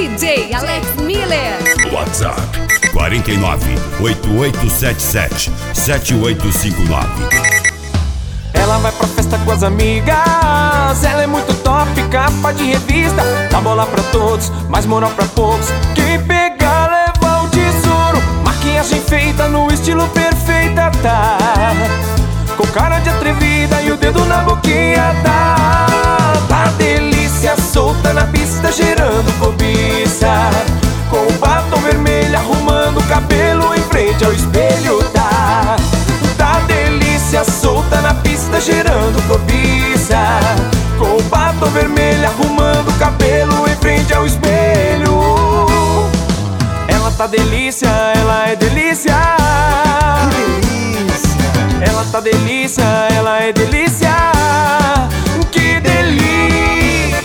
DJ Alex Miller. WhatsApp 49 8877 7859. Ela vai pra festa com as amigas, ela é muito top, capa de revista. Dá bola pra todos, mas moral pra poucos. Quem pegar leva o tesouro. Maquiagem feita no estilo perfeita, tá? Com cara de atrevida e o dedo na boquinha, tá delícia, solta na pista, gerando cobiça. Com o batom vermelho, arrumando o cabelo em frente ao espelho, tá delícia, solta na pista, gerando cobiça. Com o batom vermelho, arrumando o cabelo em frente ao espelho. Ela tá delícia, ela é delícia. Ela tá delícia, ela é delícia. Que delícia.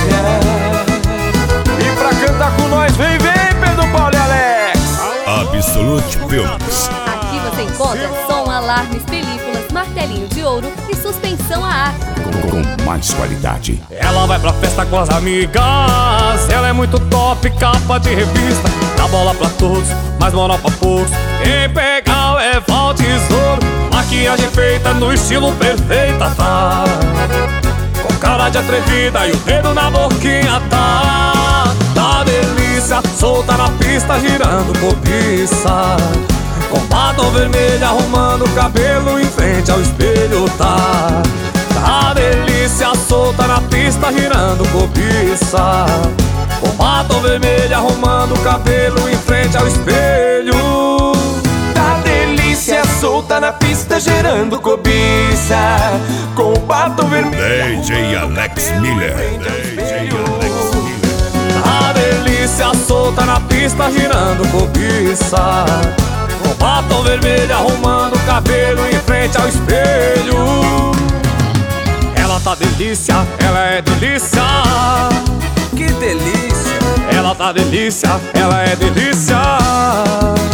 E pra cantar com nós, vem, Pedro Paulo e Alex. Absolute Films. Aqui você encontra som, alarmes, películas, martelinho de ouro e suspensão a ar. Com mais qualidade. Ela vai pra festa com as amigas, ela é muito top, capa de revista. Dá bola pra todos, mas moral pra poucos. Quem pegar leva o tesouro. Maquiagem feita no estilo perfeita, tá? Com cara de atrevida e o dedo na boquinha, tá delícia, solta na pista, girando cobiça. Com batom vermelho, arrumando o cabelo em frente ao espelho, tá delícia, solta na pista, girando cobiça. Com batom vermelho, arrumando o cabelo em frente ao espelho. Tá delícia, solta na pista, gerando cobiça. Com batom vermelho, DJ Alex Miller. DJ Alex Miller. tá delícia, solta na pista, girando cobiça. Com batom vermelho, arrumando o cabelo em frente ao espelho. Ela tá delícia, ela é delícia. Que delícia. Ela tá delícia, ela é delícia.